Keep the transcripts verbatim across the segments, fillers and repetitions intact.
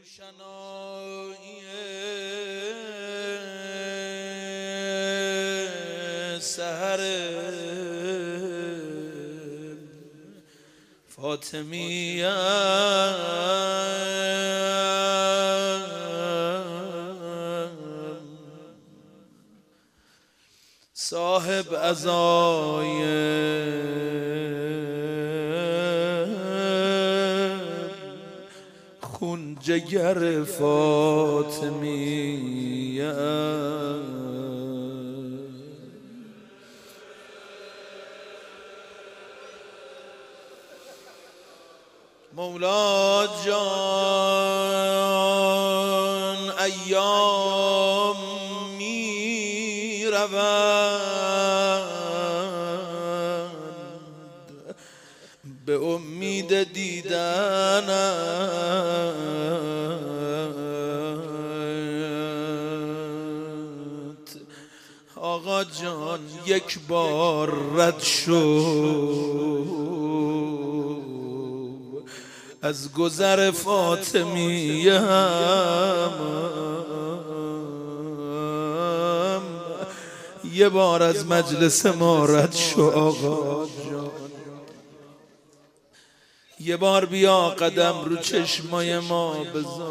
روشنایی سحر فاطمیه صاحب عزای خون جگر فاطمیه مولا جان ایام می روند به امید دیدنت آقا جان یک بار رد شو از گذر فاطمیه هم یه بار از مجلس ما رد شو آقا جان یه بار بیا قدم رو چشمای ما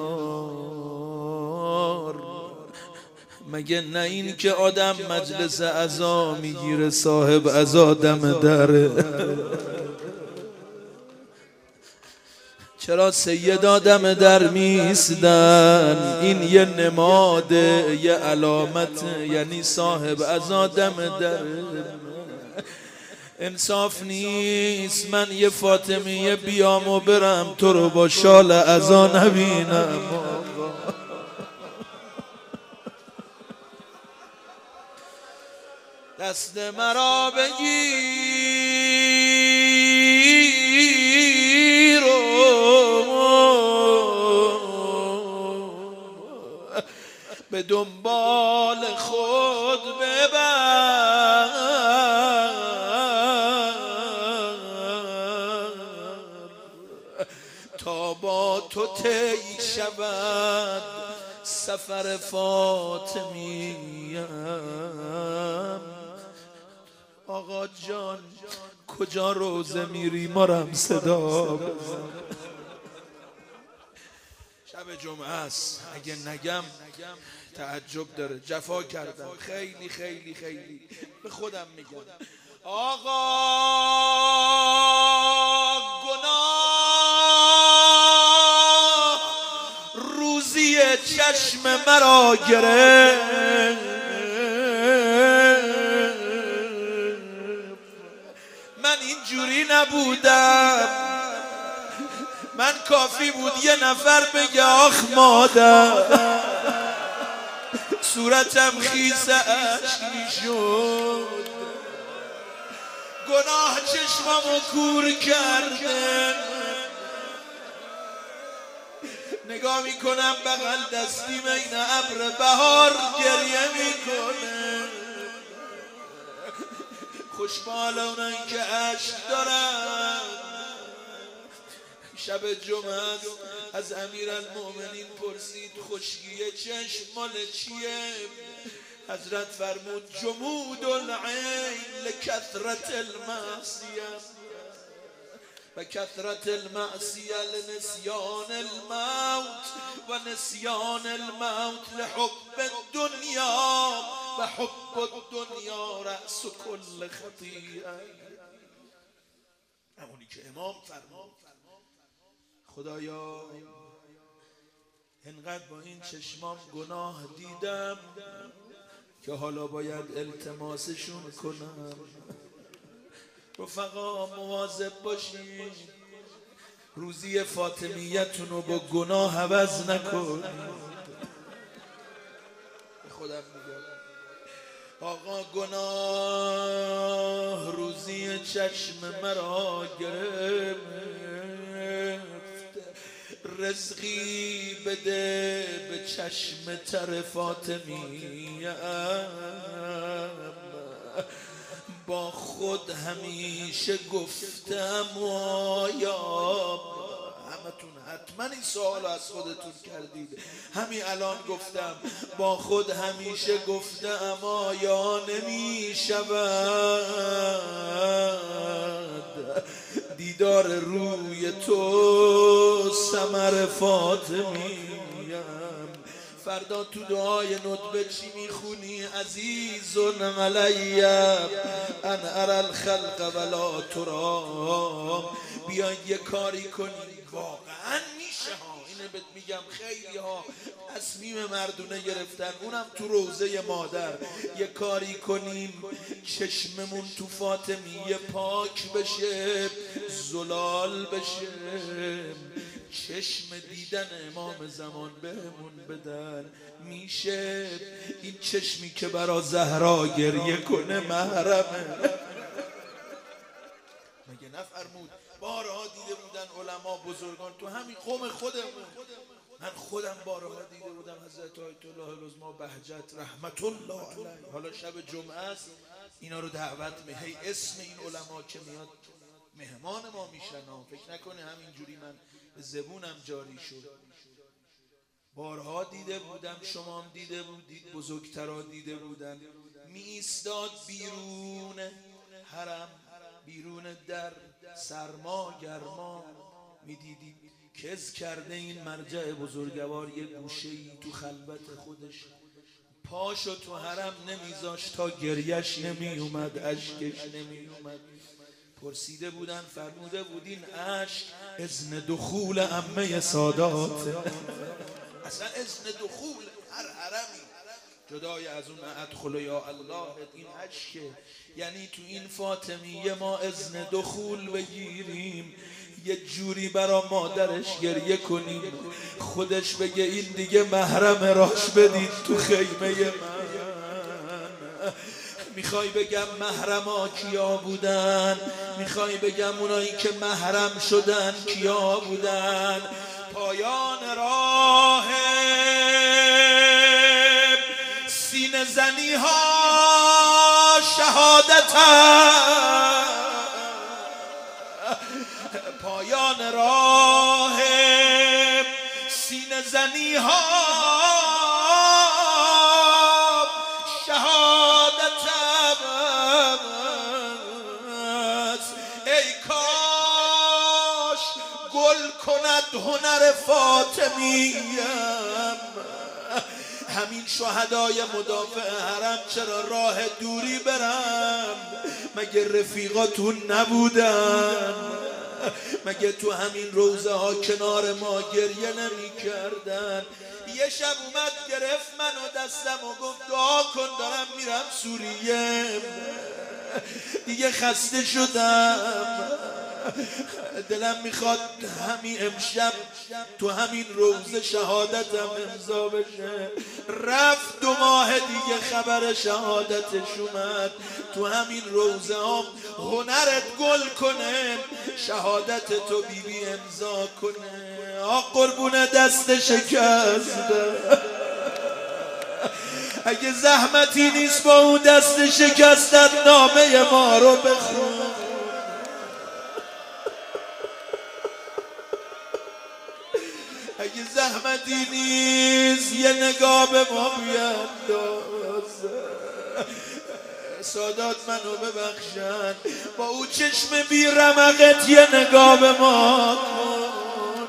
بذار مگه نه این که آدم مجلس عزا میگیره صاحب عزا دم دره چرا سیدا دم در میستن این یه نماده یه علامت یعنی صاحب عزا دم در انصاف نیست من یه فاطمیه بیام و برم تو رو با شال عزا نبینم دست مرا بگیر به دنبال خود ببر تا با تو طی شود سفر فاطمیه آقا جان کجا روزه میری ما رو هم صدا بزن شب جمعه است اگه نگم تعجب داره جفا کردم خیلی خیلی خیلی به خودم میگم آقا گناه روزی چشم مرا گرفت من اینجوری نبودم من کافی بود یه نفر بگه آخ مادر صورتم خیس اشکی شد گناه چشممو کور کرده نگاه میکنم بغل دستی بین ابر بهار گریه میکنه خوشبال اونایی که عشق دارن شب جمعه از امیرالمومنین پرسید خشکی چشم مال چیه حضرت فرمود جمود العین لکثرت المعصیه و کثرت المعصیه لنسیان الموت و نسیان الموت لحب الدنیا و حب الدنیا رأس کل خطیئه همونی که امام فرمود خدایا انقدر با این چشمام گناه دیدم که حالا باید التماسشون کنم رفقا مواظب باشید روزی فاطمیتون رو با گناه عوض نکنید خودم میگم آقا گناه روزی چشم مرا گرفت رزقی بده به چشم تر فاطمیه با خود همیشه گفتم آیا همتون حتما این سوال از خودتون کردید. همین الان گفتم با خود همیشه گفتم آیا نمی شود دیدار روی تو ثمر فاطمیم. فردا تو دعای ندبه چی میخونی؟ عزیزون علی ان اری الخلق ولا ترا. بیاین یه کاری کنیم، واقعا میشه ها. اینو بهت میگم خیلی ها تصمیم مردونه گرفتن، اونم تو روضه مادر. یه کاری کنیم چشممون تو فاطمیه پاک بشه، زلال بشه، چشم دیدن امام زمان بهمون بدن. میشه این چشمی که برا زهرا گریه کنه محرمه؟ مگه نفرمود؟ بارها دیده بودن علما بزرگان تو همین قوم خودمون. من خودم بارها دیده بودم حضرت آیت الله العظما بهجت رحمت الله علیه. حالا شب جمعه است اینا رو دعوت می هی اسم این علما که میاد مهمان ما میشن. فکر نکنه همینجوری من به زبونم جاری شد. بارها دیده بودم، شما هم دیده بودید، بزرگترا دیده بودن. می ایستاد بیرون حرم، بیرون در سرما گرما، می دیدید کز کرده این مرجع بزرگوار یه گوشه‌ای تو خلوت خودش، پاشو تو حرم نمیذاش تا گریش نمی اومد، اشکش نمی اومد. پرسیده بودن، فرموده بودین اشک اذن دخول عمه سادات. اصلا اذن دخول هر حرمی جدای از اون ادخل یا الله این اشکه. یعنی تو این فاطمیه ما اذن دخول بگیریم، یه جوری برا مادرش گریه کنیم، خودش بگه این دیگه محرم راش بدید تو خیمه من. میخوای بگم محرما کیا بودن؟ میخوای بگم اونایی که محرم شدن کیا بودن؟ پایان راه سینه زنی ها شهادت، پایان راه سینه زنی ها شهادت است. ای کاش گل کند هنر فاطمیم. همین شهدای مدافع حرم چرا راه دوری برم؟ مگه رفیقاتون نبودن؟ مگه تو همین روزه ها کنار ما گریه نمی کردن؟ یه شب اومد گرفت منو دستم و گفت دعا کن دارم میرم سوریه، دیگه خسته شدم، دلم میخواد همین امشب تو همین روزه شهادتم امضا بشه. رفت دو ماه دیگه خبر شهادتش اومد. تو همین روزه هم هنرت گل کنه، شهادت تو بی بی امضا کنه. آق قربون دست شکسته، اگه زحمتی نیست با اون دست شکستت نامه ما رو بخون. اگه زحمتی نیست یه نگاه به ما بینداز. سادات منو ببخشن، با او چشم بی رمقت یه نگاه به ما کن.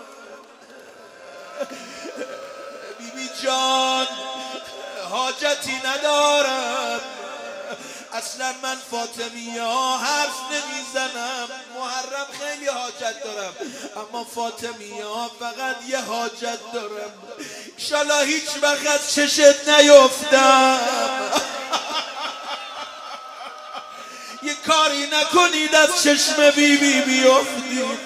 بی بی جان حاجتی ندارم، اصلا من فاطمیه ها حرف نمیزنم. محرم خیلی حاجت دارم، اما فاطمیه ها فقط یه حاجت دارم، انشالله هیچ وقت از چشت نیفتم. یه کاری نکنید از چشم بی بی بیفتید.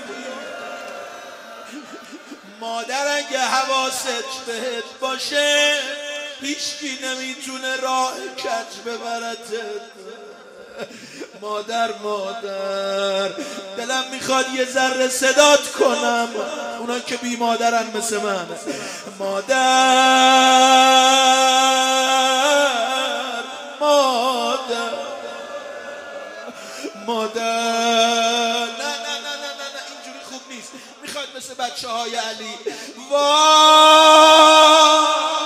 مادر اگه حواست بهت باشه هیچکی نمیتونه راه کج ببرتت. مادر مادر دلم میخواد یه ذره صدات کنم، اونا که بی مادرن مثل من. مادر مادر مادر نه نه نه نه نه اینجوری خوب نیست. میخواد مثل واسه بچه های علی. وای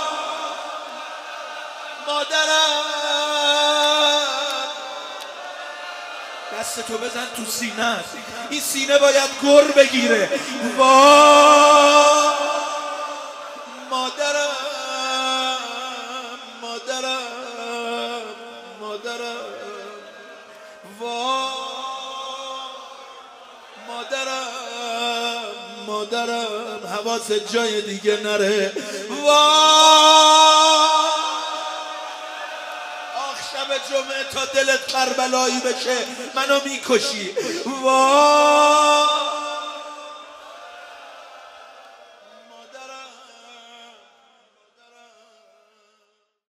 مادرم، دست تو بزن تو سینه، این سینه باید گر بگیره. وای مادرم مادرم مادرم، وای مادرم مادرم، حواست جای دیگه نره. وای شب جمعه تا دلت کربلایی بشه منو میکشی. وای